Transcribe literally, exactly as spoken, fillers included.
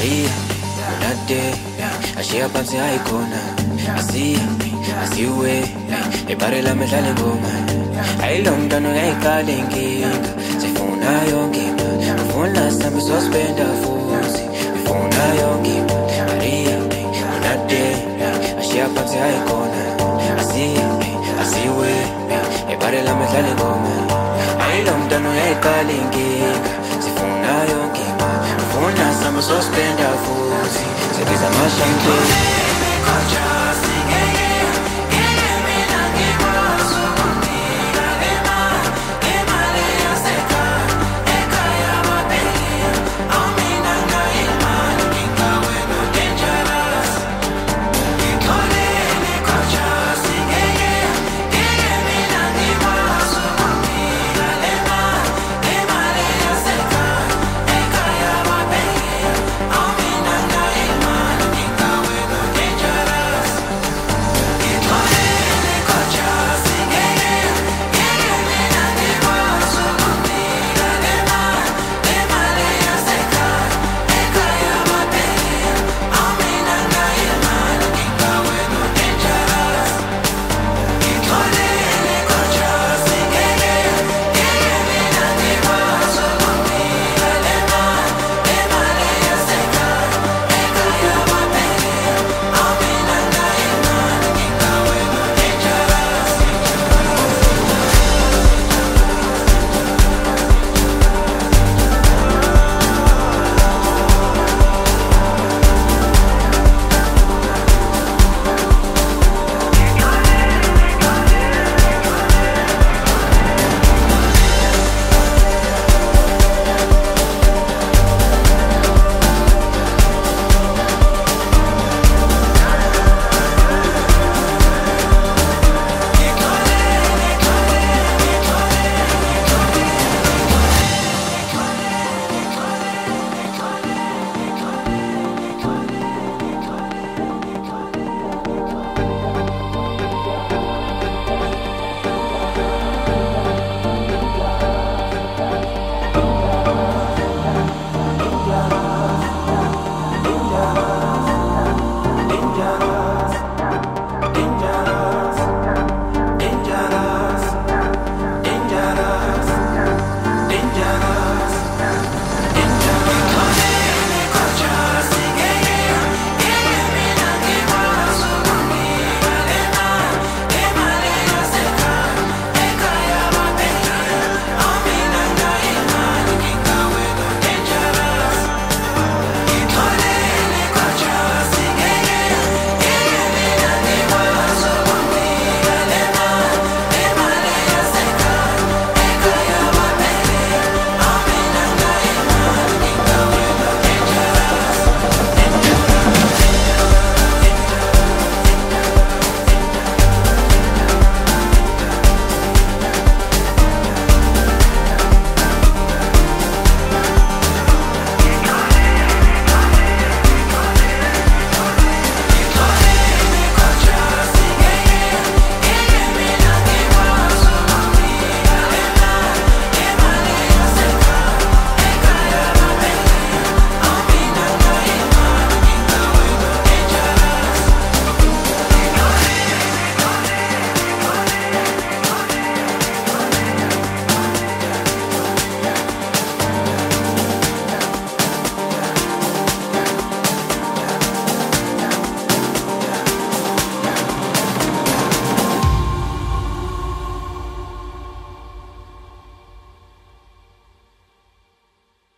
Maria, unade, ashiya phansi ayikhona. Asiya, asiwe, ebhare lami dlale ngoma. Ayilo mntwana uyayiqala inkinga, sifuna yonke imali. Ufuna sami sospenda futhi, ufuna yonke imali. Maria, unade, ashiya phansi ayikhona. Asiya, asiwe, ebhare lami dlale ngoma. Ayilo mntwana uyayiqala inkinga, sifuna yonke imali. Ufuna sami sospenda futhi, sebiza amashampeni.